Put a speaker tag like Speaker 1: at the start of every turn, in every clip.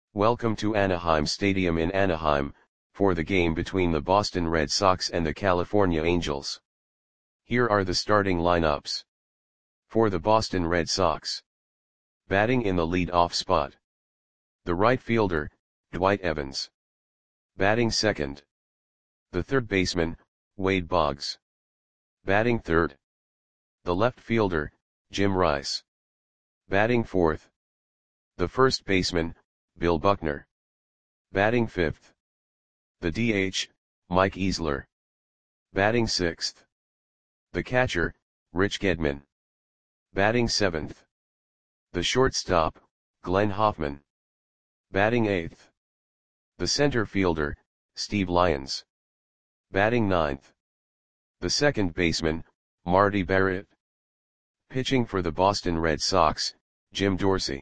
Speaker 1: Welcome to Anaheim Stadium in Anaheim, for the game between the Boston Red Sox and the California Angels. Here are the starting lineups. For the Boston Red Sox. Batting in the lead-off spot. The right fielder, Dwight Evans. Batting second. The third baseman, Wade Boggs. Batting third. The left fielder, Jim Rice. Batting fourth. The first baseman, Bill Buckner. Batting fifth. The DH, Mike Easler. Batting sixth. The catcher, Rich Gedman. Batting seventh. The shortstop, Glenn Hoffman. Batting eighth. The center fielder, Steve Lyons. Batting ninth. The second baseman, Marty Barrett. Pitching for the Boston Red Sox, Jim Dorsey.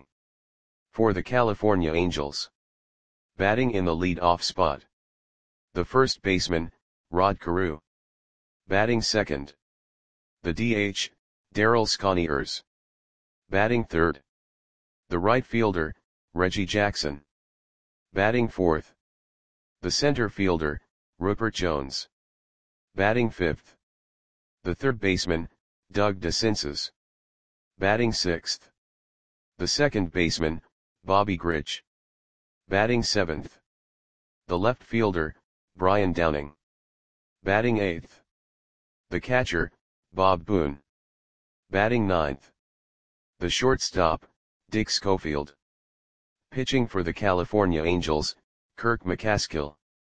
Speaker 1: For the California Angels. Batting in the lead-off spot. The first baseman, Rod Carew. Batting second. The DH, Darryl Sconiers. Batting third. The right fielder, Reggie Jackson. Batting fourth. The center fielder, Rupert Jones. Batting fifth. The third baseman, Doug DeCinces. Batting sixth. The second baseman, Bobby Grich. Batting seventh. The left fielder, Brian Downing. Batting eighth. The catcher, Bob Boone. Batting ninth. The shortstop, Dick Schofield. Pitching for the California Angels, Kirk McCaskill.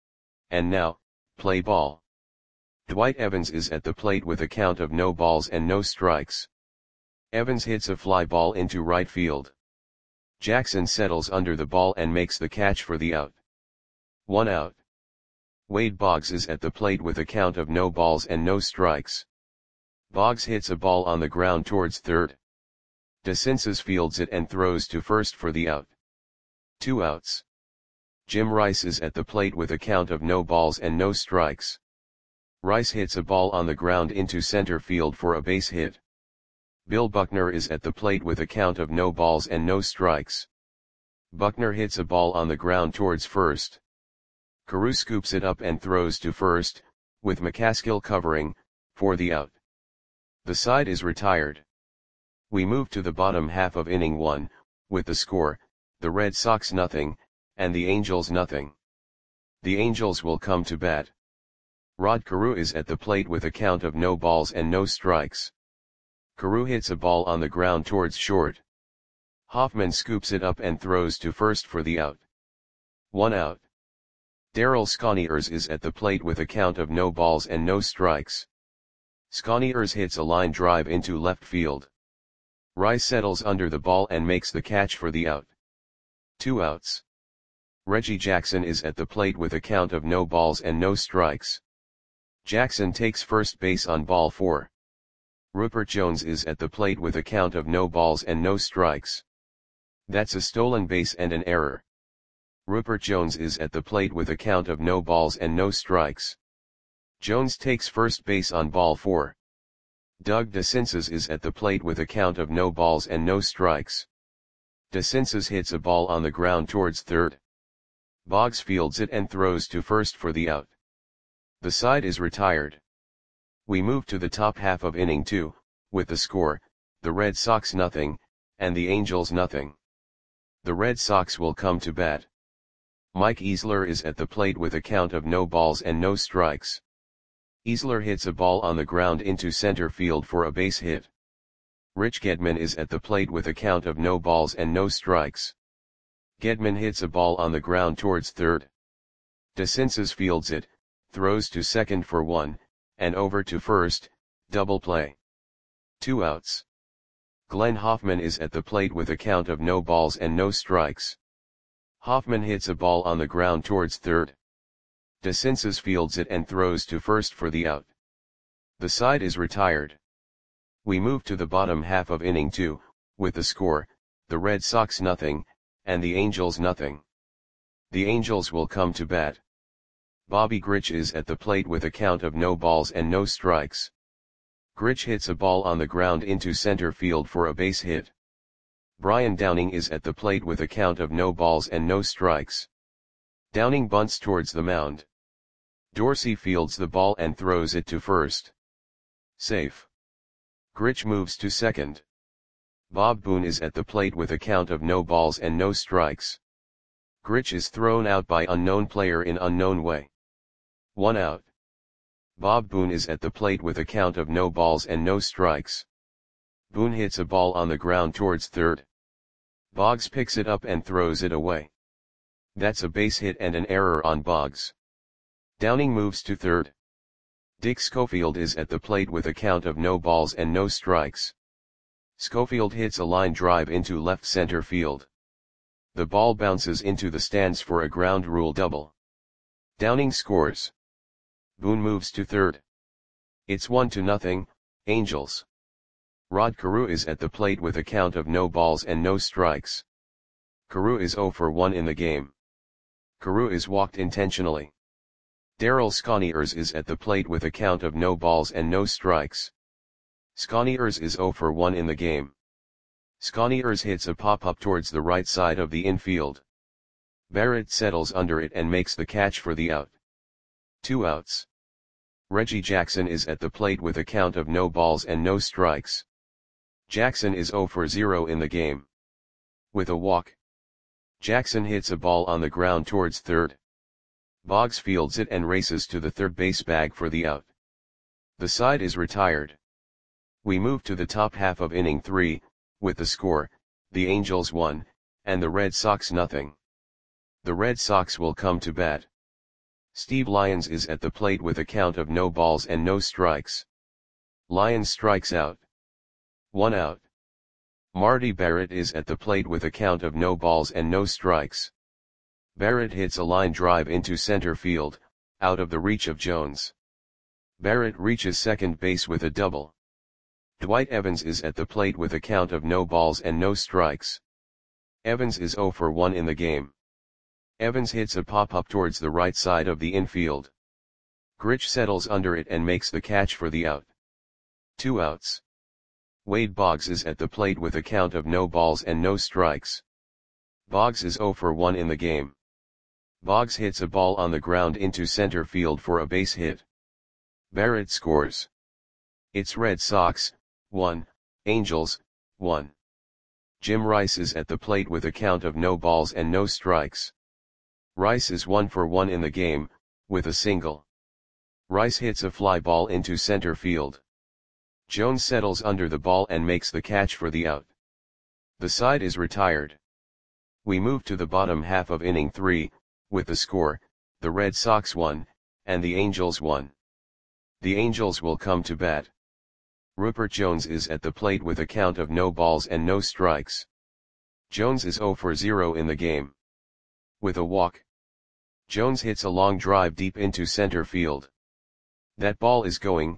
Speaker 1: And now, play ball. Dwight Evans is at the plate with a count of no balls and no strikes. Evans hits a fly ball into right field. Jackson settles under the ball and makes the catch for the out. 1 out. Wade Boggs is at the plate with a count of no balls and no strikes. Boggs hits a ball on the ground towards third. DeCinces fields it and throws to first for the out. 2 outs. Jim Rice is at the plate with a count of no balls and no strikes. Rice hits a ball on the ground into center field for a base hit. Bill Buckner is at the plate with a count of no balls and no strikes. Buckner hits a ball on the ground towards first. Carew scoops it up and throws to first, with McCaskill covering, for the out. The side is retired. We move to the bottom half of inning 1, with the score, the Red Sox 0, and the Angels 0. The Angels will come to bat. Rod Carew is at the plate with a count of no balls and no strikes. Carew hits a ball on the ground towards short. Hoffman scoops it up and throws to first for the out. 1 out. Darryl Sconiers is at the plate with a count of no balls and no strikes. Sconiers hits a line drive into left field. Rice settles under the ball and makes the catch for the out. 2 outs. Reggie Jackson is at the plate with a count of no balls and no strikes. Jackson takes first base on ball 4. Rupert Jones is at the plate with a count of no balls and no strikes. That's a stolen base and an error. Rupert Jones is at the plate with a count of no balls and no strikes. Jones takes first base on ball 4. Doug DeCinces is at the plate with a count of no balls and no strikes. DeCinces hits a ball on the ground towards third. Boggs fields it and throws to first for the out. The side is retired. We move to the top half of inning 2, with the score, the Red Sox 0, and the Angels 0. The Red Sox will come to bat. Mike Easler is at the plate with a count of no balls and no strikes. Easler hits a ball on the ground into center field for a base hit. Rich Gedman is at the plate with a count of no balls and no strikes. Gedman hits a ball on the ground towards third. DeCinces fields it, throws to second for 1, and over to first, double play. 2 outs. Glenn Hoffman is at the plate with a count of no balls and no strikes. Hoffman hits a ball on the ground towards third. DeCinces fields it and throws to first for the out. The side is retired. We move to the bottom half of inning 2, with the score, the Red Sox 0, and the Angels 0. The Angels will come to bat. Bobby Grich is at the plate with a count of no balls and no strikes. Grich hits a ball on the ground into center field for a base hit. Brian Downing is at the plate with a count of no balls and no strikes. Downing bunts towards the mound. Dorsey fields the ball and throws it to first. Safe. Grich moves to second. Bob Boone is at the plate with a count of no balls and no strikes. Grich is thrown out by unknown player in unknown way. 1 out. Bob Boone is at the plate with a count of no balls and no strikes. Boone hits a ball on the ground towards third. Boggs picks it up and throws it away. That's a base hit and an error on Boggs. Downing moves to third. Dick Schofield is at the plate with a count of no balls and no strikes. Schofield hits a line drive into left center field. The ball bounces into the stands for a ground rule double. Downing scores. Boone moves to third. It's 1-0, Angels. Rod Carew is at the plate with a count of no balls and no strikes. Carew is 0 for 1 in the game. Carew is walked intentionally. Darryl Sconiers is at the plate with a count of no balls and no strikes. Sconiers is 0 for 1 in the game. Sconiers hits a pop-up towards the right side of the infield. Barrett settles under it and makes the catch for the out. 2 outs. Reggie Jackson is at the plate with a count of no balls and no strikes. Jackson is 0 for 0 in the game. With a walk. Jackson hits a ball on the ground towards third. Boggs fields it and races to the third base bag for the out. The side is retired. We move to the top half of inning 3, with the score, the Angels 1, and the Red Sox 0. The Red Sox will come to bat. Steve Lyons is at the plate with a count of no balls and no strikes. Lyons strikes out. 1 out. Marty Barrett is at the plate with a count of no balls and no strikes. Barrett hits a line drive into center field, out of the reach of Jones. Barrett reaches second base with a double. Dwight Evans is at the plate with a count of no balls and no strikes. Evans is 0 for 1 in the game. Evans hits a pop-up towards the right side of the infield. Grich settles under it and makes the catch for the out. 2 outs. Wade Boggs is at the plate with a count of no balls and no strikes. Boggs is 0 for 1 in the game. Boggs hits a ball on the ground into center field for a base hit. Barrett scores. It's Red Sox 1, Angels 1. Jim Rice is at the plate with a count of no balls and no strikes. Rice is 1 for 1 in the game, with a single. Rice hits a fly ball into center field. Jones settles under the ball and makes the catch for the out. The side is retired. We move to the bottom half of inning 3, with the score, the Red Sox 1, and the Angels 1. The Angels will come to bat. Rupert Jones is at the plate with a count of no balls and no strikes. Jones is 0 for 0 in the game. With a walk. Jones hits a long drive deep into center field. That ball is gone.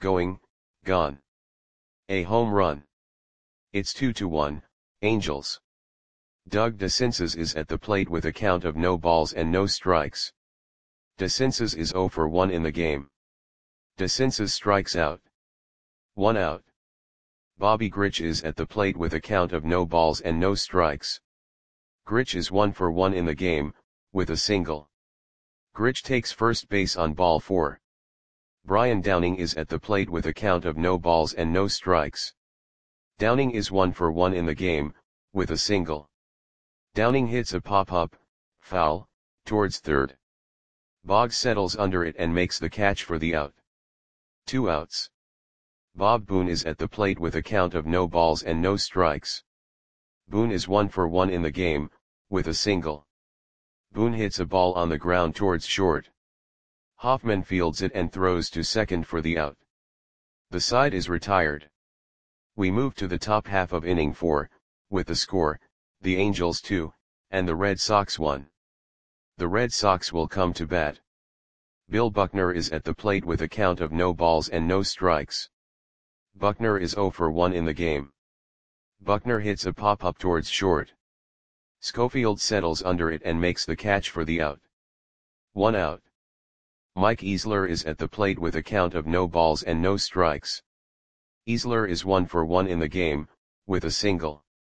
Speaker 1: A home run. It's 2-1, Angels. Doug DeCinces is at the plate with a count of no balls and no strikes. DeCinces is 0 for 1 in the game. DeCinces strikes out. 1 out. Bobby Grich is at the plate with a count of no balls and no strikes. Grich is 1 for 1 in the game, with a single. Grich takes first base on ball 4. Brian Downing is at the plate with a count of no balls and no strikes. Downing is 1 for 1 in the game, with a single. Downing hits a pop-up, foul, towards third. Boggs settles under it and makes the catch for the out. 2 outs. Bob Boone is at the plate with a count of no balls and no strikes. Boone is 1 for 1 in the game, with a single. Boone hits a ball on the ground towards short. Hoffman fields it and throws to second for the out. The side is retired. We move to the top half of inning 4, with the score, the Angels 2, and the Red Sox 1. The Red Sox will come to bat. Bill Buckner is at the plate with a count of no balls and no strikes. Buckner is 0 for 1 in the game. Buckner hits a pop-up towards short. Schofield settles under it and makes the catch for the out. 1 out. Mike Easler is at the plate with a count of no balls and no strikes. Easler is 1 for 1 in the game, with a single.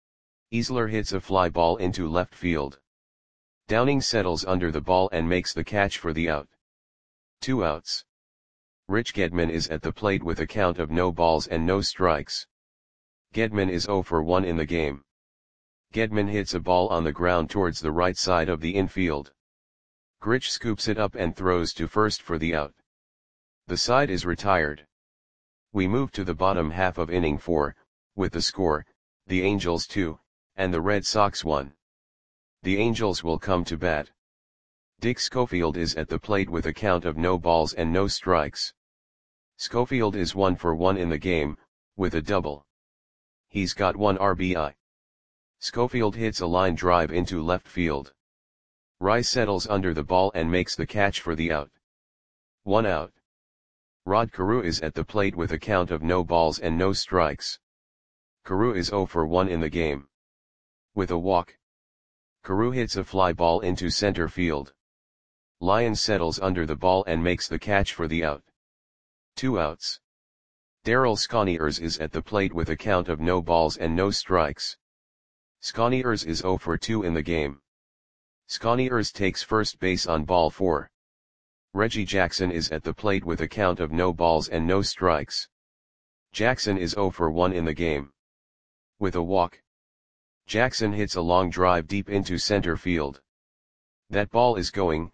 Speaker 1: Easler hits a fly ball into left field. Downing settles under the ball and makes the catch for the out. 2 outs. Rich Gedman is at the plate with a count of no balls and no strikes. Gedman is 0 for 1 in the game. Gedman hits a ball on the ground towards the right side of the infield. Grich scoops it up and throws to first for the out. The side is retired. We move to the bottom half of inning 4, with the score, the Angels 2, and the Red Sox 1. The Angels will come to bat. Dick Schofield is at the plate with a count of no balls and no strikes. Schofield is 1 for 1 in the game, with a double. He's got 1 RBI. Schofield hits a line drive into left field. Rice settles under the ball and makes the catch for the out. 1 out. Rod Carew is at the plate with a count of no balls and no strikes. Carew is 0 for 1 in the game. With a walk. Carew hits a fly ball into center field. Lyons settles under the ball and makes the catch for the out. 2 outs. Darryl Sconiers is at the plate with a count of no balls and no strikes. Sconiers is 0 for 2 in the game. Sconiers takes first base on ball 4. Reggie Jackson is at the plate with a count of no balls and no strikes. Jackson is 0 for 1 in the game. With a walk. Jackson hits a long drive deep into center field. That ball is gone.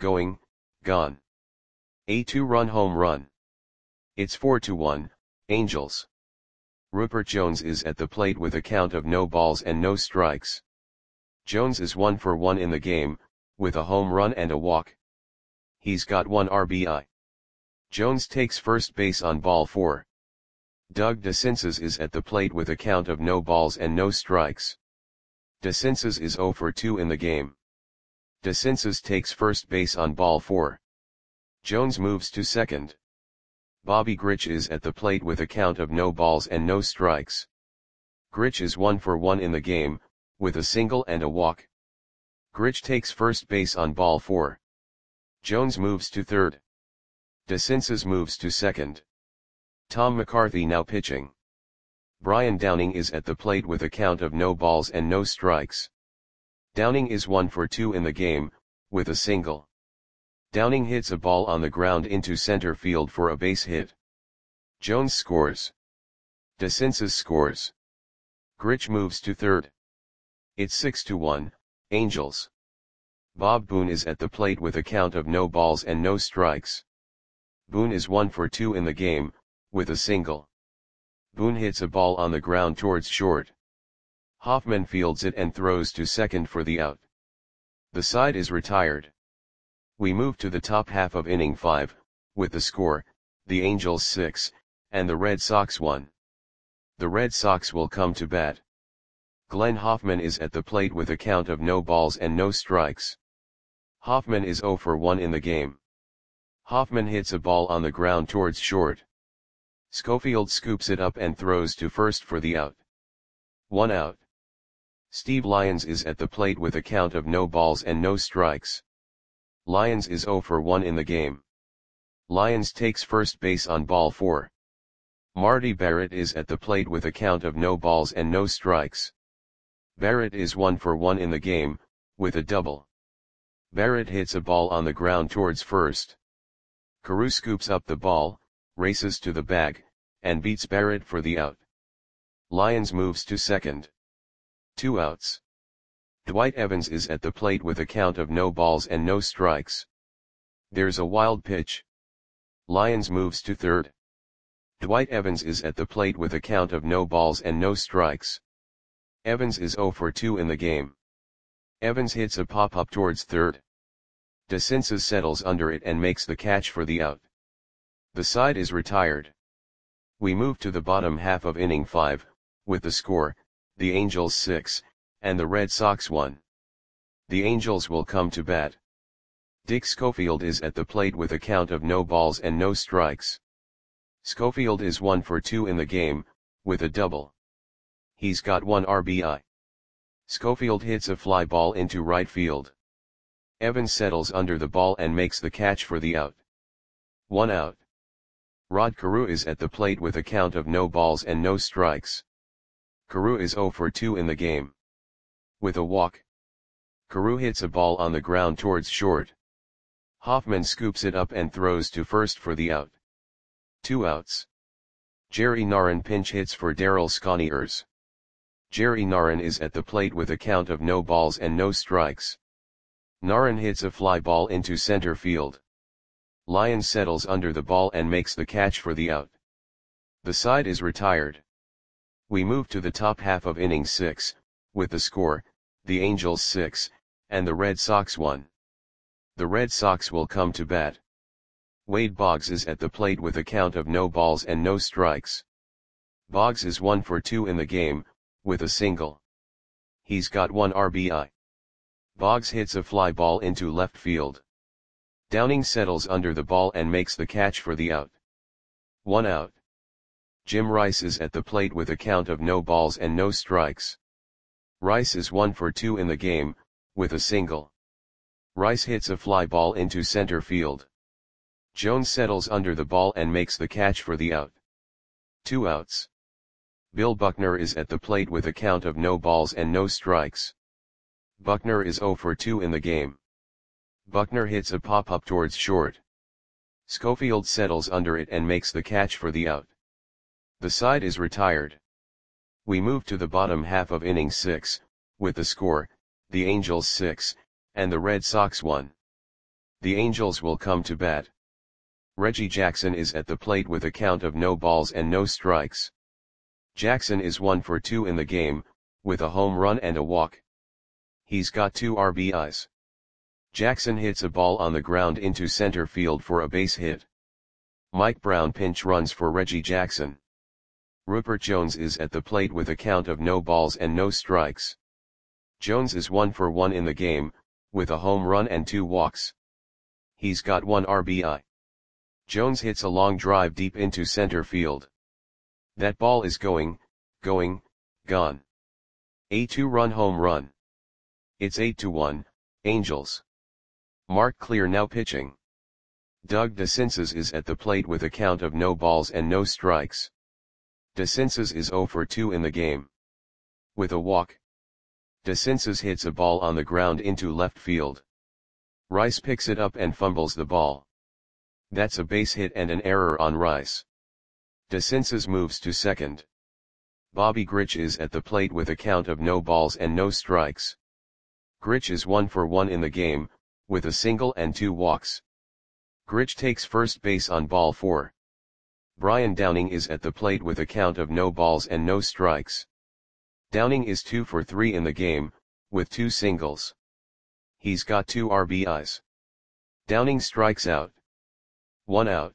Speaker 1: A 2-run home run. It's 4-1, Angels. Rupert Jones is at the plate with a count of no balls and no strikes. Jones is 1 for 1 in the game, with a home run and a walk. He's got 1 RBI. Jones takes first base on ball 4. Doug DeCinces is at the plate with a count of no balls and no strikes. DeCinces is 0 for 2 in the game. DeCinces takes first base on ball 4. Jones moves to second. Bobby Grich is at the plate with a count of no balls and no strikes. Grich is 1 for 1 in the game, with a single and a walk. Grich takes first base on ball 4. Jones moves to third. DeCinces moves to second. Tom McCarthy now pitching. Brian Downing is at the plate with a count of no balls and no strikes. Downing is 1 for 2 in the game, with a single. Downing hits a ball on the ground into center field for a base hit. Jones scores. DeCinces scores. Grich moves to third. It's 6-1, Angels. Bob Boone is at the plate with a count of no balls and no strikes. Boone is 1 for 2 in the game, with a single. Boone hits a ball on the ground towards short. Hoffman fields it and throws to second for the out. The side is retired. We move to the top half of inning 5, with the score, the Angels 6, and the Red Sox 1. The Red Sox will come to bat. Glenn Hoffman is at the plate with a count of no balls and no strikes. Hoffman is 0 for 1 in the game. Hoffman hits a ball on the ground towards short. Schofield scoops it up and throws to first for the out. 1 out. Steve Lyons is at the plate with a count of no balls and no strikes. Lyons is 0 for 1 in the game. Lyons takes first base on ball 4. Marty Barrett is at the plate with a count of no balls and no strikes. Barrett is 1 for 1 in the game, with a double. Barrett hits a ball on the ground towards first. Carew scoops up the ball, races to the bag, and beats Barrett for the out. Lyons moves to second. 2 outs. Dwight Evans is at the plate with a count of no balls and no strikes. There's a wild pitch. Lyons moves to third. Dwight Evans is at the plate with a count of no balls and no strikes. Evans is 0 for 2 in the game. Evans hits a pop-up towards third. DeCinces settles under it and makes the catch for the out. The side is retired. We move to the bottom half of inning 5, with the score, the Angels 6, and the Red Sox 1. The Angels will come to bat. Dick Schofield is at the plate with a count of no balls and no strikes. Schofield is 1 for 2 in the game, with a double. He's got 1 RBI. Schofield hits a fly ball into right field. Evans settles under the ball and makes the catch for the out. 1 out. Rod Carew is at the plate with a count of no balls and no strikes. Carew is 0 for 2 in the game. With a walk. Carew hits a ball on the ground towards short. Hoffman scoops it up and throws to first for the out. 2 outs. Jerry Narron pinch hits for Darryl Sconiers. Jerry Narron is at the plate with a count of no balls and no strikes. Narron hits a fly ball into center field. Lyons settles under the ball and makes the catch for the out. The side is retired. We move to the top half of inning 6, with the score, the Angels 6, and the Red Sox 1. The Red Sox will come to bat. Wade Boggs is at the plate with a count of no balls and no strikes. Boggs is 1 for 2 in the game, with a single. He's got 1 RBI. Boggs hits a fly ball into left field. Downing settles under the ball and makes the catch for the out. 1 out. Jim Rice is at the plate with a count of no balls and no strikes. Rice is 1 for 2 in the game, with a single. Rice hits a fly ball into center field. Jones settles under the ball and makes the catch for the out. 2 outs. Bill Buckner is at the plate with a count of no balls and no strikes. Buckner is 0 for 2 in the game. Buckner hits a pop-up towards short. Schofield settles under it and makes the catch for the out. The side is retired. We move to the bottom half of inning 6, with the score, the Angels 6, and the Red Sox 1. The Angels will come to bat. Reggie Jackson is at the plate with a count of no balls and no strikes. Jackson is 1 for 2 in the game, with a home run and a walk. He's got 2 RBIs. Jackson hits a ball on the ground into center field for a base hit. Mike Brown pinch runs for Reggie Jackson. Rupert Jones is at the plate with a count of no balls and no strikes. Jones is 1 for 1 in the game, with a home run and 2 walks. He's got 1 RBI. Jones hits a long drive deep into center field. That ball is gone. A 2-run home run. It's 8-1, Angels. Mark Clear now pitching. Doug DeCinces is at the plate with a count of no balls and no strikes. DeCinces is 0 for 2 in the game. With a walk. DeCinces hits a ball on the ground into left field. Rice picks it up and fumbles the ball. That's a base hit and an error on Rice. DeCinces moves to second. Bobby Grich is at the plate with a count of no balls and no strikes. Grich is 1 for 1 in the game, with a single and 2 walks. Grich takes first base on ball 4. Brian Downing is at the plate with a count of no balls and no strikes. Downing is 2 for 3 in the game, with 2 singles. He's got 2 RBIs. Downing strikes out. 1 out.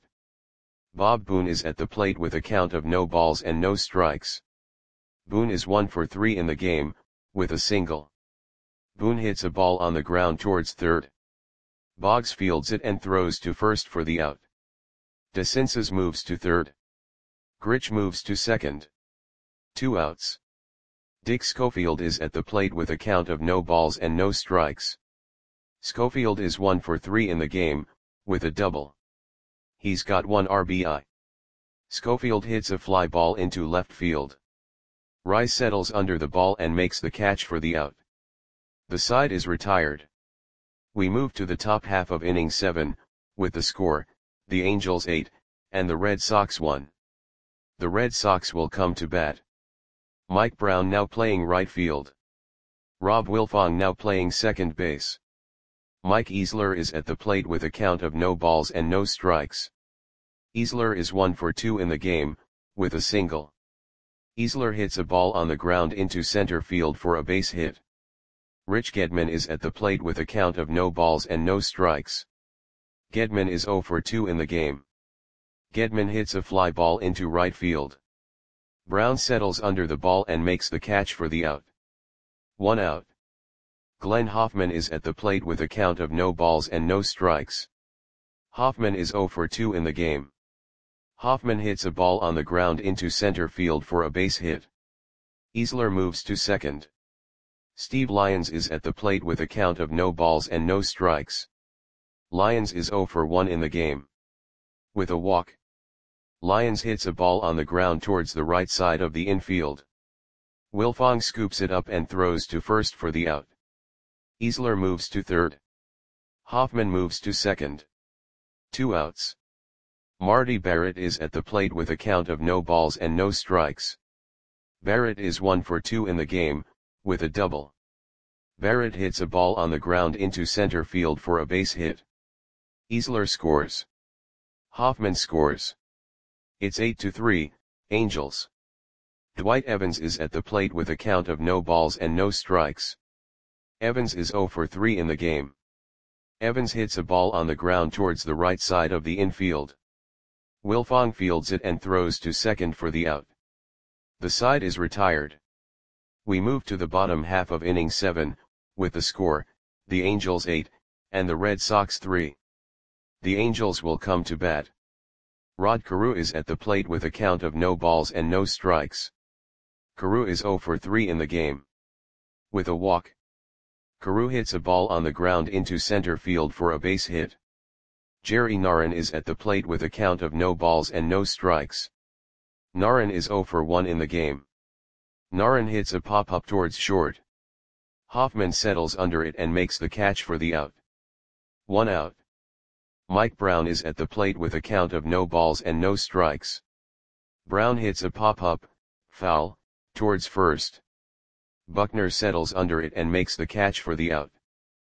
Speaker 1: Bob Boone is at the plate with a count of no balls and no strikes. Boone is 1 for 3 in the game, with a single. Boone hits a ball on the ground towards third. Boggs fields it and throws to first for the out. DeCinces moves to third. Grich moves to second. 2 outs. Dick Schofield is at the plate with a count of no balls and no strikes. Schofield is 1 for 3 in the game, with a double. He's got 1 RBI. Schofield hits a fly ball into left field. Rice settles under the ball and makes the catch for the out. The side is retired. We move to the top half of inning 7, with the score, the Angels 8, and the Red Sox 1. The Red Sox will come to bat. Mike Brown now playing right field. Rob Wilfong now playing second base. Mike Easler is at the plate with a count of no balls and no strikes. Easler is 1 for 2 in the game, with a single. Easler hits a ball on the ground into center field for a base hit. Rich Gedman is at the plate with a count of no balls and no strikes. Gedman is 0 for 2 in the game. Gedman hits a fly ball into right field. Brown settles under the ball and makes the catch for the out. 1 out. Glenn Hoffman is at the plate with a count of no balls and no strikes. Hoffman is 0 for 2 in the game. Hoffman hits a ball on the ground into center field for a base hit. Easler moves to second. Steve Lyons is at the plate with a count of no balls and no strikes. Lyons is 0 for 1 in the game. With a walk. Lyons hits a ball on the ground towards the right side of the infield. Wilfong scoops it up and throws to first for the out. Easler moves to third. Hoffman moves to second. 2 outs. Marty Barrett is at the plate with a count of no balls and no strikes. Barrett is 1 for 2 in the game, with a double. Barrett hits a ball on the ground into center field for a base hit. Easler scores. Hoffman scores. It's 8-3, Angels. Dwight Evans is at the plate with a count of no balls and no strikes. Evans is 0 for 3 in the game. Evans hits a ball on the ground towards the right side of the infield. Wilfong fields it and throws to second for the out. The side is retired. We move to the bottom half of inning 7, with the score, the Angels 8, and the Red Sox 3. The Angels will come to bat. Rod Carew is at the plate with a count of no balls and no strikes. Carew is 0 for 3 in the game. With a walk. Carew hits a ball on the ground into center field for a base hit. Jerry Narron is at the plate with a count of no balls and no strikes. Narron is 0 for 1 in the game. Narron hits a pop-up towards short. Hoffman settles under it and makes the catch for the out. 1 out. Mike Brown is at the plate with a count of no balls and no strikes. Brown hits a pop-up, foul, towards first. Buckner settles under it and makes the catch for the out.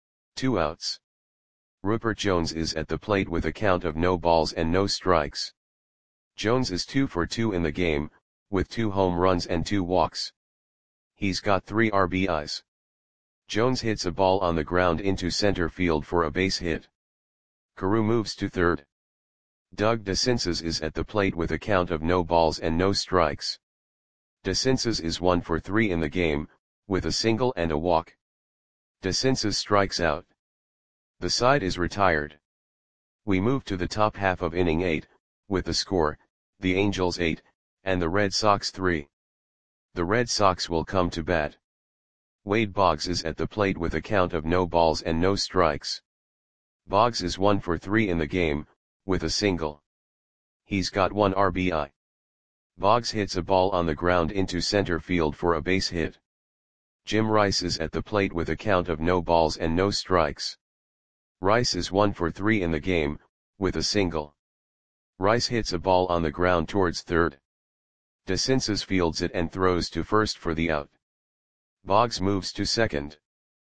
Speaker 1: 2 outs. Rupert Jones is at the plate with a count of no balls and no strikes. Jones is 2 for 2 in the game, with 2 home runs and 2 walks. He's got 3 RBIs. Jones hits a ball on the ground into center field for a base hit. Carew moves to third. Doug DeCinces is at the plate with a count of no balls and no strikes. DeCinces is 1 for 3 in the game, with a single and a walk. DeCinces strikes out. The side is retired. We move to the top half of inning 8, with the score, the Angels 8, and the Red Sox 3. The Red Sox will come to bat. Wade Boggs is at the plate with a count of no balls and no strikes. Boggs is 1 for 3 in the game, with a single. He's got 1 RBI. Boggs hits a ball on the ground into center field for a base hit. Jim Rice is at the plate with a count of no balls and no strikes. Rice is 1 for 3 in the game, with a single. Rice hits a ball on the ground towards third. DeCinces fields it and throws to first for the out. Boggs moves to second.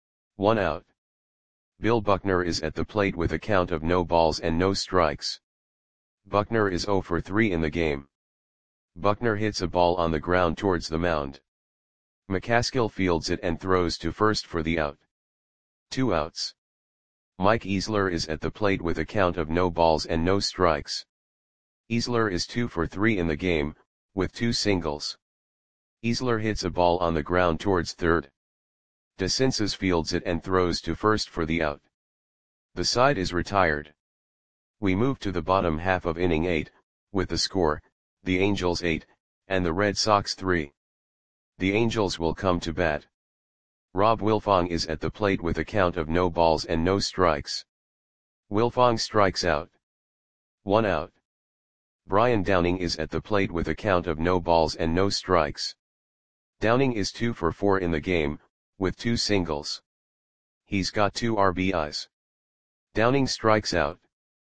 Speaker 1: 1 out. Bill Buckner is at the plate with a count of no balls and no strikes. Buckner is 0 for 3 in the game. Buckner hits a ball on the ground towards the mound. McCaskill fields it and throws to first for the out. 2 outs. Mike Easler is at the plate with a count of no balls and no strikes. Easler is 2 for 3 in the game, with 2 singles. Easler hits a ball on the ground towards third. DeCinces fields it and throws to first for the out. The side is retired. We move to the bottom half of inning 8, with the score, the Angels 8, and the Red Sox 3. The Angels will come to bat. Rob Wilfong is at the plate with a count of no balls and no strikes. Wilfong strikes out. 1 out. Brian Downing is at the plate with a count of no balls and no strikes. Downing is 2 for 4 in the game, with 2 singles. He's got 2 RBIs. Downing strikes out.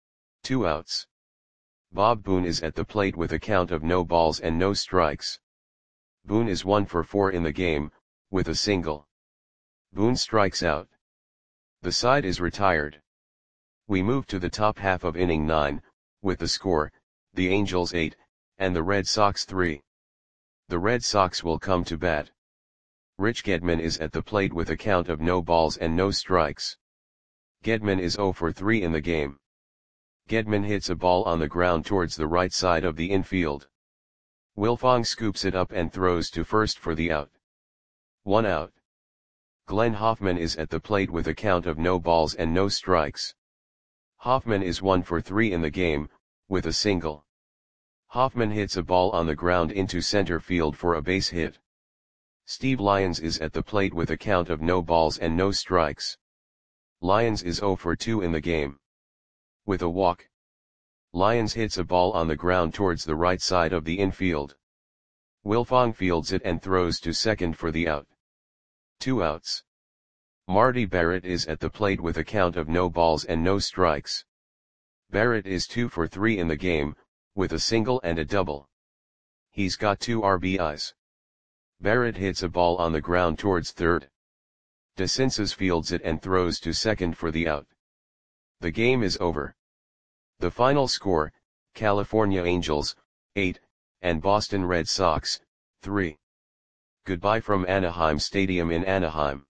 Speaker 1: 2 outs. Bob Boone is at the plate with a count of no balls and no strikes. Boone is 1 for 4 in the game, with a single. Boone strikes out. The side is retired. We move to the top half of inning 9, with the score, the Angels 8, and the Red Sox 3. The Red Sox will come to bat. Rich Gedman is at the plate with a count of no balls and no strikes. Gedman is 0 for 3 in the game. Gedman hits a ball on the ground towards the right side of the infield. Wilfong scoops it up and throws to first for the out. 1 out. Glenn Hoffman is at the plate with a count of no balls and no strikes. Hoffman is 1 for 3 in the game, with a single. Hoffman hits a ball on the ground into center field for a base hit. Steve Lyons is at the plate with a count of no balls and no strikes. Lyons is 0 for 2 in the game. With a walk. Lyons hits a ball on the ground towards the right side of the infield. Wilfong fields it and throws to second for the out. 2 outs. Marty Barrett is at the plate with a count of no balls and no strikes. Barrett is 2 for 3 in the game, with a single and a double. He's got 2 RBIs. Barrett hits a ball on the ground towards third. DeCinces fields it and throws to second for the out. The game is over. The final score, California Angels, 8, and Boston Red Sox, 3. Goodbye from Anaheim Stadium in Anaheim.